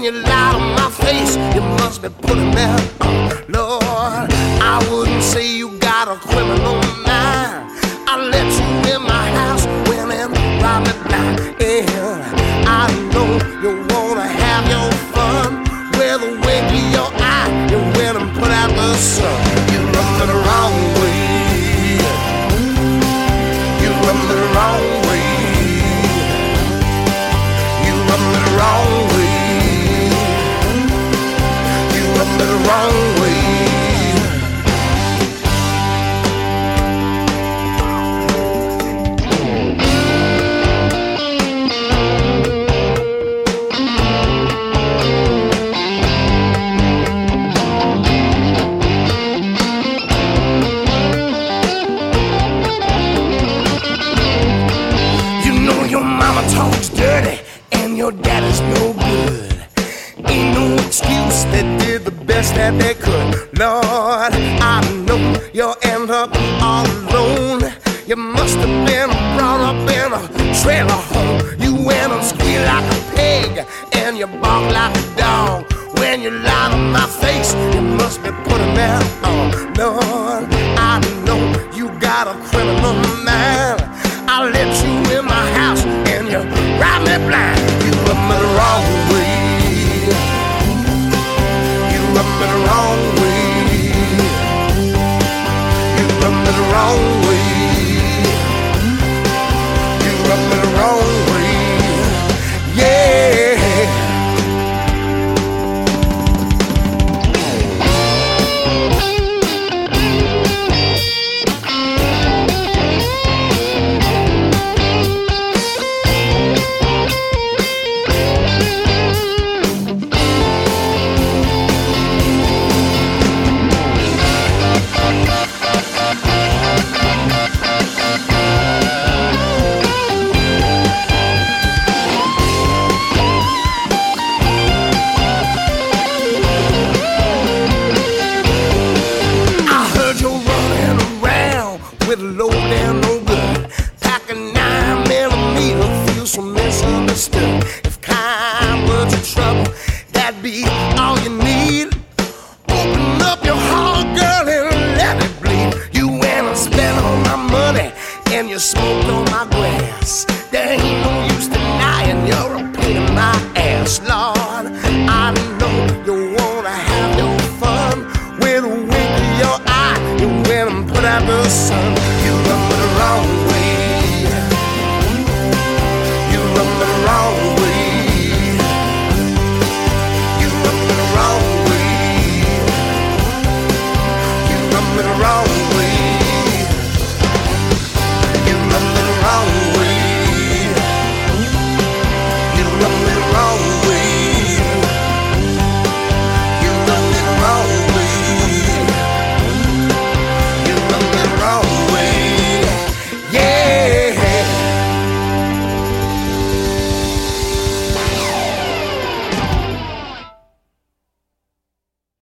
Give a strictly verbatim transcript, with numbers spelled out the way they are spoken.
When you lie to my face, you must be putting that on. Lord, I wouldn't say you got a criminal mind. I let you in my house when and rob me blind. And I know you wanna have your fun. With a wink of your eye, you went and put out the sun. You run me the wrong way. You run me the wrong way. You run me the wrong way. You run me the wrong way. Talks dirty and your daddy's no good. Ain't no excuse, they did the best that they could. Lord, I know you'll end up all alone. You must have been brought up in a trailer home. You went and squeal like a pig and you bark like a dog. When you lie to my face, you must be putting that on. Lord, I know you got a criminal mind. I let you in my house and you ride me blind. You rub me the wrong way. You rub me the wrong way. You rub me the wrong way. You rub me the wrong way. Yeah. Low down, no good. Packing nine millimeter, feel so misunderstood. If kind words of trouble, that'd be all you need. Open up your heart, girl, and let it bleed. You went and spent all my money, and you smoked on my grass. There ain't no use denying you're a pain in my ass, Lord. I know you wanna have your fun. With a wink of your eye, you went and put out the sun.